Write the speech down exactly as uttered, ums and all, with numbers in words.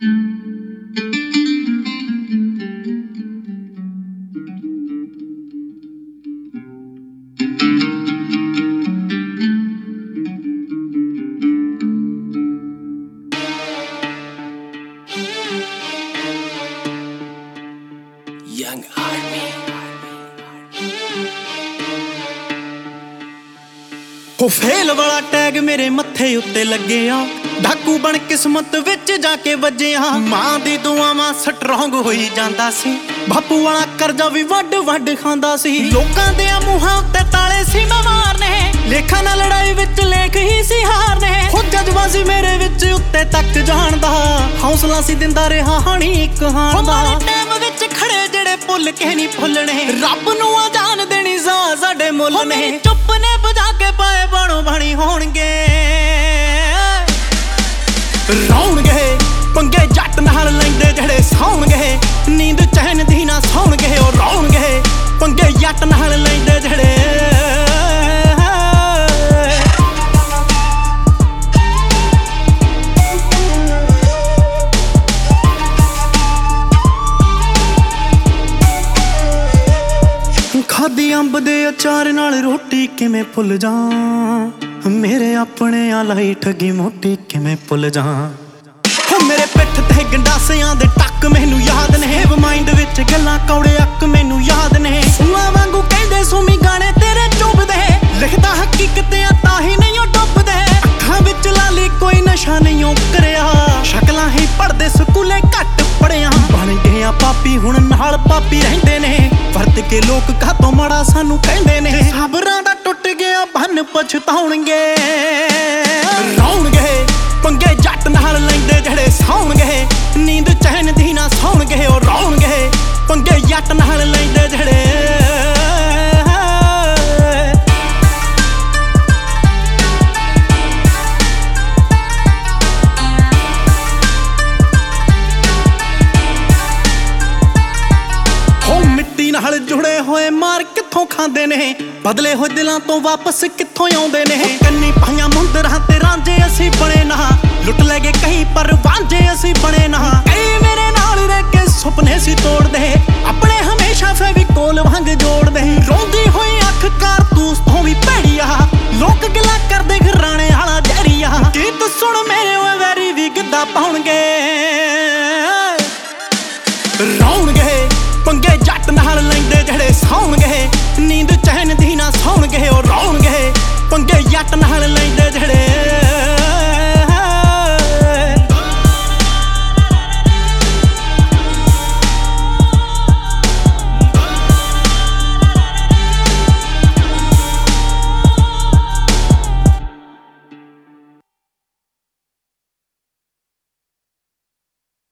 Young Army ਹੋ fail ਵਾਲਾ tag ਮੇਰੇ ਮੱਥੇ ਉੱਤੇ ਲੱਗਿਆ, ਡਾਕੂ ਬਣ ਕਿਸਮਤ ਵਿੱਚ ਜਾ ਕੇ ਵੱਜਿਆ। ਮਾਂ ਦੀ ਦੁਆਵਾਂ ਸਟਰੋਂਗ ਹੋਈ ਜਾਂਦਾ ਸੀ, ਬਾਪੂ ਵਾਲਾ ਕਰਜ਼ਾ ਵੀ ਵੱਡ ਵੱਡ ਖਾਂਦਾ ਸੀ। ਲੋਕਾਂ ਦੇ ਮੂੰਹਾਂ ਉੱਤੇ ਤਾਲੇ ਸੀ ਮੈਂ ਮਾਰਨੇ, ਲੇਖਾਂ ਨਾਲ ਲੜਾਈ ਵਿੱਚ ਲੇਖ ਹੀ ਸੀ ਹਾਰਨੇ। ਹੋ ਜਜ਼ਬਾ ਸੀ ਮੇਰੇ ਵਿੱਚ ਉੱਤੇ ਤੱਕ ਜਾਣ ਦਾ, ਹੌਸਲਾ ਸੀ ਦਿੰਦਾ ਰਿਹਾ ਹਾਣੀ ਇੱਕ ਹਾਣ ਦਾ। ਟਾਈਮ ਵਿੱਚ ਖੜੇ ਜਿਹੜੇ ਭੁੱਲ ਕੇ ਨਹੀਂ ਭੁੱਲਣੇ, ਰੱਬ ਨੂੰ ਆ ਜਾਣ ਦੇਣੀ ਜ਼ਾ ਸਾਡੇ ਮੁੱਲ ਨੇ। ਚੁੱਪ ਨੇ ਬਜਾ ਕੇ ਪਾਏ ਬਣੋ ਬਣੀ ਹੋਣਗੇ, ਰੌਣਗੇ ਪੰਗੇ ਜੱਟ ਨਾਲ ਲੈਂਦੇ ਜਿਹੜੇ ਸੌਣਗੇ, ਨੀਂਦ ਚੈਨ ਦੀ ਨਾ ਸੌਣਗੇ। ਉਹ ਰੌਣਗੇ ਪੰਗੇ ਜੱਟ ਨਾਲ ਲੈਂਦੇ ਜਿਹੜੇ। ਖਾਦੀ ਅੰਬ ਦੇ ਅਚਾਰ ਨਾਲ ਰੋਟੀ ਕਿਵੇਂ ਭੁੱਲ ਜਾ, ਮੇਰੇ ਆਪਣੇ ਆ ਲਾਈ ਠੱਗੀ ਮੋਟੀ ਕਿਵੇਂ ਭੁੱਲ ਜਾ। ਹੋ ਮੇਰੇ ਪਿੱਠ ਤੇ ਗੰਡਾਸਿਆਂ ਦੇ ਟੱਕ ਮੈਨੂੰ ਯਾਦ ਨੇ, ਮਾਈਂਡ ਵਿੱਚ ਗੱਲਾਂ ਕੌੜੇ ਅੱਕ ਮੈਨੂੰ ਯਾਦ ਨੇ। ਸੂਆਂ ਵਾਂਗੂ ਕਹਿੰਦੇ ਸੁਮੀ ਗਾਣੇ ਤੇਰੇ ਚੁੱਭਦੇ, ਲਿਖਦਾ ਹਕੀਕਤ ਆ ਤਾਂ ਹੀ ਨਹੀਂ ਉਹ ਡੁੱਬਦੇ। ਅੱਖਾਂ ਵਿੱਚ ਲਾਲੀ ਕੋਈ ਨਸ਼ਾ ਨਹੀਂ ਉਹ ਕਰਿਆ, ਸ਼ਕਲਾਂ ਹੀ ਪੜਦੇ ਸਕੂਲੇ ਘੱਟ ਪੜਿਆ। ਬਣ ਗਏ ਆ ਪਾਪੀ ਹੁਣ ਨਾਲ ਪਾਪੀ ਰਹਿੰਦੇ ਨੇ, ਵਰਤ ਕੇ ਲੋਕ ਕਾਤੋਂ ਮਾੜਾ ਸਾਨੂੰ ਕਹਿੰਦੇ ਨੇ। ਸਬਰਾਂ ਦਾ ਟੁੱਟ ਗਿਆ ਬੰਨ ਪਛਤਾਉਣਗੇ, ਰੌਣਗੇ ਪੰਗੇ ਜੱਟ ਨਾਲ ਲੈਂਦੇ ਜਿਹੜੇ ਸੌਣਗੇ, ਨੀਂਦ ਚੈਨ ਦੀ ਨਾ ਸੌਣਗੇ। ਉਹ ਰੌਣਗੇ ਪੰਗੇ ਜੱਟ ਨਾਲ ਲੈਂਦੇ ਜਿਹੜੇ। ਨਾਲ ਜੁੜੇ ਹੋਏ ਮਾਰ ਕਿੱਥੋਂ ਖਾਂਦੇ ਨੇ, ਬਦਲੇ ਹੋਏ ਦਿਲਾਂ ਤੋਂ ਵਾਪਸ ਕਿੱਥੋਂ ਆਉਂਦੇ ਨੇ। ਕੰਨੀ ਪਾਈਆਂ ਮੁੰਦਰਾਂ ਤੇ ਰਾਂਝੇ ਅਸੀਂ ਬਣੇ ਨਾ, ਲੁੱਟ ਲੈ ਗਏ ਕਈ ਪਰ ਵਾਂਝੇ ਅਸੀਂ ਬਣੇ ਨਾ। ਕਈ ਮੇਰੇ ਨਾਲ ਰਹਿ ਕੇ ਸੁਪਨੇ ਸੀ ਤੋੜਦੇ, ਆਪਣੇ ਹਮੇਸ਼ਾ ਫੈਵੀਕੋਲ ਵਾਂਗ ਜੋੜਦੇ। ਰੋਂਦੀ ਹੋਈ ਅੱਖ ਕਾਰਤੂਸ ਤੋਂ ਵੀ ਭੈੜੀ ਆ, ਲੋਕ ਗਿਲਾ ਕਰਦੇ ਘਰਾਣੇ ਵਾਲਾ ਜ਼ਹਿਰੀ ਆ। ਗੀਤ ਸੁਣ ਮੇਰੇ ਓਏ ਵੈਰੀ ਵੀ ਗਿੱਧਾ ਪਾਉਣਗੇ,